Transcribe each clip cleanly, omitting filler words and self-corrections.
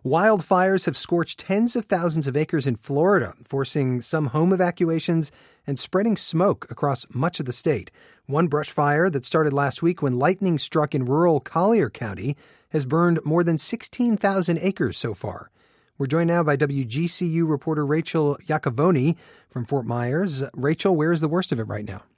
Wildfires have scorched tens of thousands of acres in Florida, forcing some home evacuations and spreading smoke across much of the state. One brush fire that started last week when lightning struck in rural Collier County has burned more than 16,000 acres so far. We're joined now by WGCU reporter Rachel Iacovoni from Fort Myers. Rachel, where is the worst of it right now?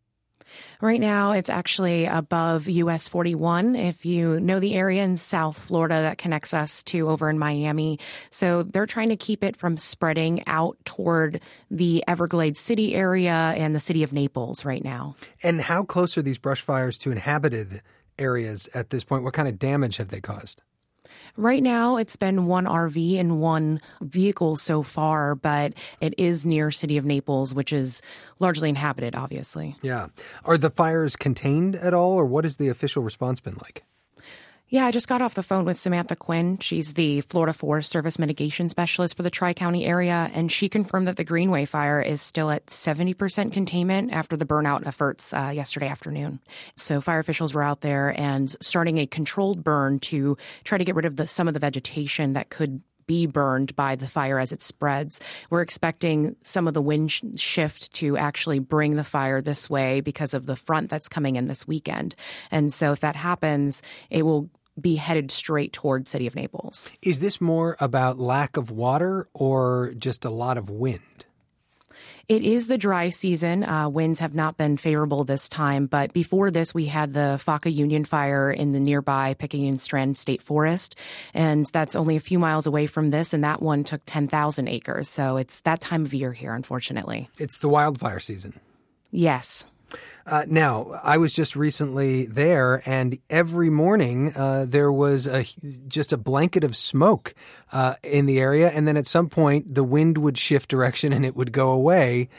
Right now, it's actually above US 41, if you know the area in South Florida that connects us to over in Miami. So they're trying to keep it from spreading out toward the Everglades City area and the city of Naples right now. And how close are these brush fires to inhabited areas at this point? What kind of damage have they caused? Right now, it's been one RV and one vehicle so far, but it is near City of Naples, which is largely inhabited, obviously. Yeah. Are the fires contained at all, or what has the official response been like? Yeah, I just got off the phone with Samantha Quinn. She's the Florida Forest Service mitigation specialist for the Tri-County area, and she confirmed that the Greenway fire is still at 70% containment after the burnout efforts yesterday afternoon. So fire officials were out there and starting a controlled burn to try to get rid of some of the vegetation that could be burned by the fire as it spreads. We're expecting some of the wind shift to actually bring the fire this way because of the front that's coming in this weekend. And so if that happens, it will be headed straight toward City of Naples. Is this more about lack of water or just a lot of wind? It is the dry season. Winds have not been favorable this time, but before this, we had the Faka Union fire in the nearby Picayune Strand State Forest, and that's only a few miles away from this, and that one took 10,000 acres. So it's that time of year here, unfortunately. It's the wildfire season. Yes. Now, I was just recently there, and every morning there was just a blanket of smoke in the area, and then at some point the wind would shift direction and it would go away.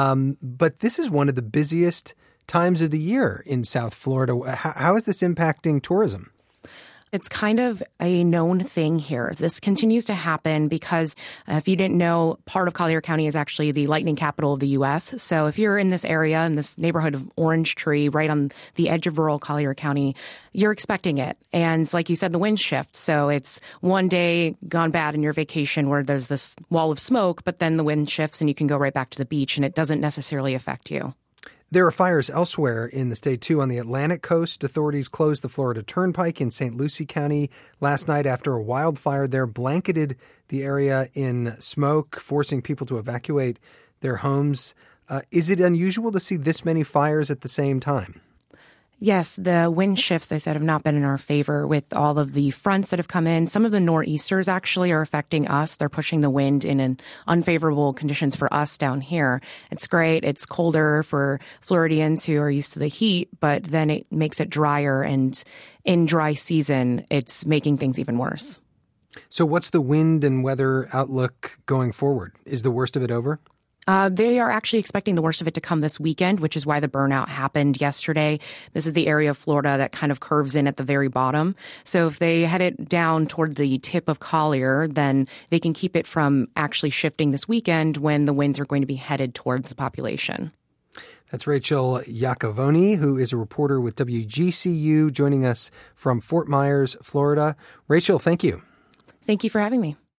But this is one of the busiest times of the year in South Florida. How is this impacting tourism? It's kind of a known thing here. This continues to happen because if you didn't know, part of Collier County is actually the lightning capital of the U.S. So if you're in this area, in this neighborhood of Orange Tree, right on the edge of rural Collier County, you're expecting it. And like you said, the wind shifts. So it's one day gone bad in your vacation where there's this wall of smoke, but then the wind shifts and you can go right back to the beach and it doesn't necessarily affect you. There are fires elsewhere in the state, too. On the Atlantic coast, authorities closed the Florida Turnpike in St. Lucie County last night after a wildfire there blanketed the area in smoke, forcing people to evacuate their homes. Is it unusual to see this many fires at the same time? Yes, the wind shifts, they said, have not been in our favor with all of the fronts that have come in. Some of the nor'easters actually are affecting us. They're pushing the wind in unfavorable conditions for us down here. It's great. It's colder for Floridians who are used to the heat, but then it makes it drier. And in dry season, it's making things even worse. So what's the wind and weather outlook going forward? Is the worst of it over? They are actually expecting the worst of it to come this weekend, which is why the burnout happened yesterday. This is the area of Florida that kind of curves in at the very bottom. So if they head it down toward the tip of Collier, then they can keep it from actually shifting this weekend when the winds are going to be headed towards the population. That's Rachel Iacovoni, who is a reporter with WGCU, joining us from Fort Myers, Florida. Rachel, thank you. Thank you for having me.